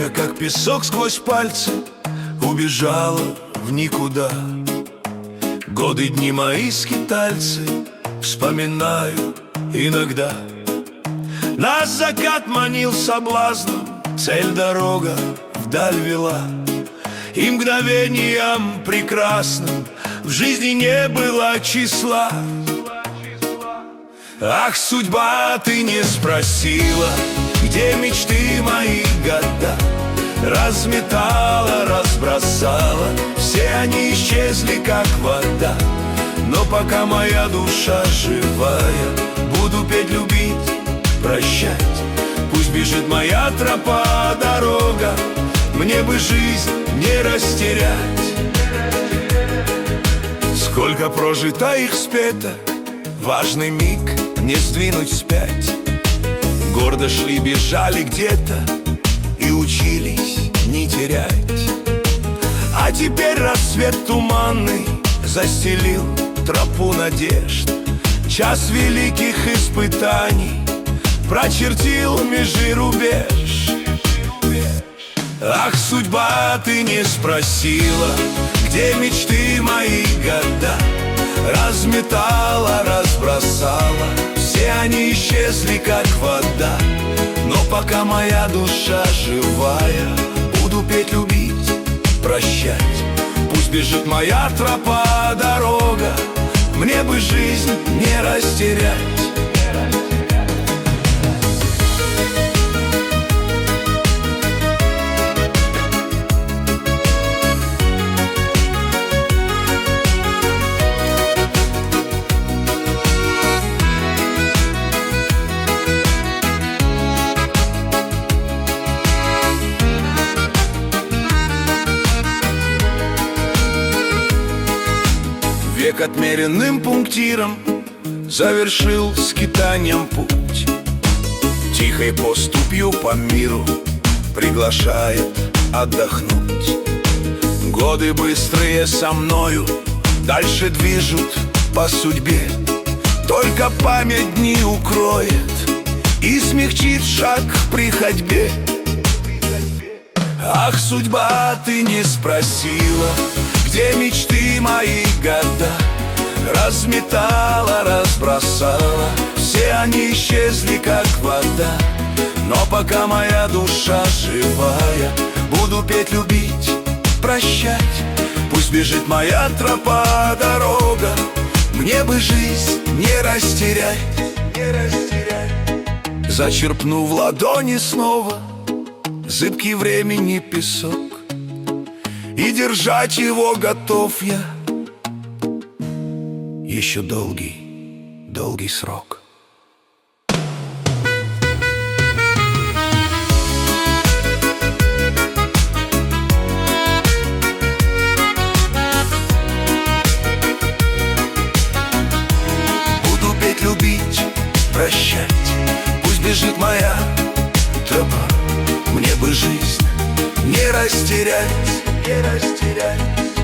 Время, как песок сквозь пальцы, убежало в никуда. Годы, дни мои скитальцы вспоминаю иногда. Нас закат манил соблазном, цель дорога вдаль вела. И мгновением прекрасным в жизни не было числа. Ах, судьба, ты не спросила, где мечты мои года. Разметала, разбросала, все они исчезли, как вода. Но пока моя душа живая, буду петь, любить, прощать. Пусть бежит моя тропа, дорога, мне бы жизнь не растерять. Сколько прожито их спето, важный миг не сдвинуть вспять. Гордо шли, бежали где-то и учились не терять. А теперь рассвет туманный застелил тропу надежд. Час великих испытаний прочертил межи рубеж. Ах, судьба, ты не спросила, где мечты мои года. Разметала, разбросала, все они исчезли, как вода. Но пока моя душа живая, буду петь, любить, прощать. Пусть бежит моя тропа, дорога, мне бы жизнь не растерять. Век отмеренным пунктиром завершил скитанием путь. Тихой поступью по миру приглашает отдохнуть. Годы быстрые со мною дальше движут по судьбе. Только память дни укроет и смягчит шаг при ходьбе. Ах, судьба, ты не спросила, где мечты мои года. Разметала, разбросала, все они исчезли, как вода. Но пока моя душа живая, буду петь, любить, прощать. Пусть бежит моя тропа, дорога, мне бы жизнь не растерять. Зачерпну в ладони снова зыбкий времени песок, и держать его готов я еще долгий, долгий срок. Буду петь, любить, прощать. Пусть бежит моя тропа, мне бы жизнь не растерять.